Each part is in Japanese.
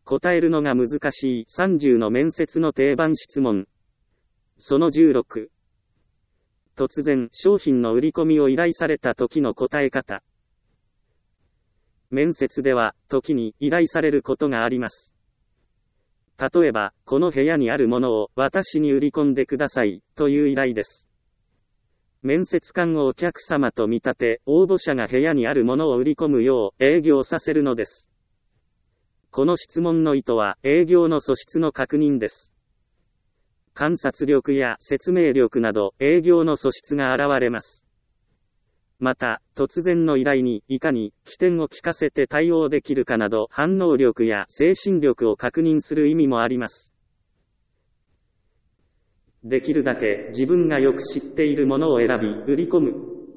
答えるのが難しい30の面接の定番質問。その16。突然、商品の売り込みを依頼された時の答え方。面接では、時に依頼されることがあります。例えば、この部屋にあるものを私に売り込んでください、という依頼です。面接官をお客様と見立て、応募者が部屋にあるものを売り込むよう営業させるのです。この質問の意図は、営業の素質の確認です。観察力や説明力など、営業の素質が現れます。また、突然の依頼に、いかに、機転を利かせて対応できるかなど、反応力や精神力を確認する意味もあります。できるだけ、自分がよく知っているものを選び、売り込む。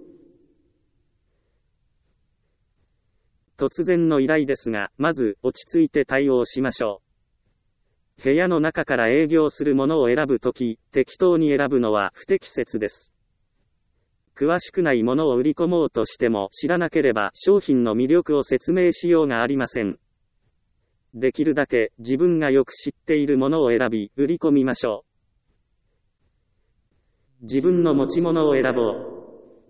突然の依頼ですが、まず、落ち着いて対応しましょう。部屋の中から営業するものを選ぶとき、適当に選ぶのは不適切です。詳しくないものを売り込もうとしても知らなければ商品の魅力を説明しようがありません。できるだけ自分がよく知っているものを選び、売り込みましょう。自分の持ち物を選ぼう。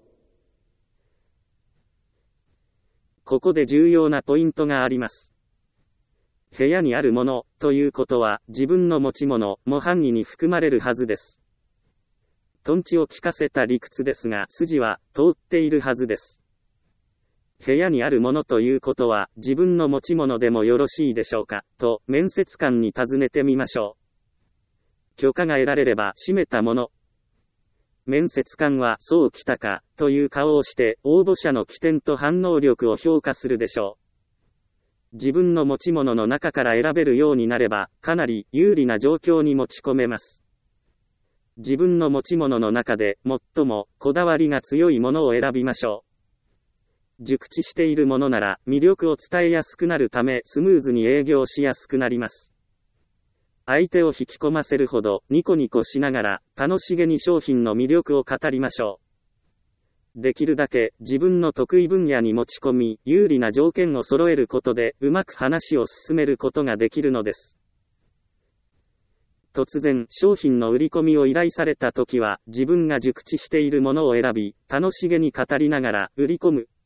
ここで重要なポイントがあります。部屋にあるもの、ということは、自分の持ち物、も範囲に含まれるはずです。トンチを聞かせた理屈ですが、筋は、通っているはずです。部屋にあるものということは、自分の持ち物でもよろしいでしょうか、と、面接官に尋ねてみましょう。許可が得られれば、閉めたもの。面接官は、そう来たか、という顔をして、応募者の機転と反応力を評価するでしょう。自分の持ち物の中から選べるようになれば、かなり有利な状況に持ち込めます。自分の持ち物の中で、最も、こだわりが強いものを選びましょう。熟知しているものなら、魅力を伝えやすくなるため、スムーズに営業しやすくなります。相手を引き込ませるほど、ニコニコしながら、楽しげに商品の魅力を語りましょう。できるだけ、自分の得意分野に持ち込み、有利な条件を揃えることで、うまく話を進めることができるのです。突然、商品の売り込みを依頼されたときは、自分が熟知しているものを選び、楽しげに語りながら、売り込む。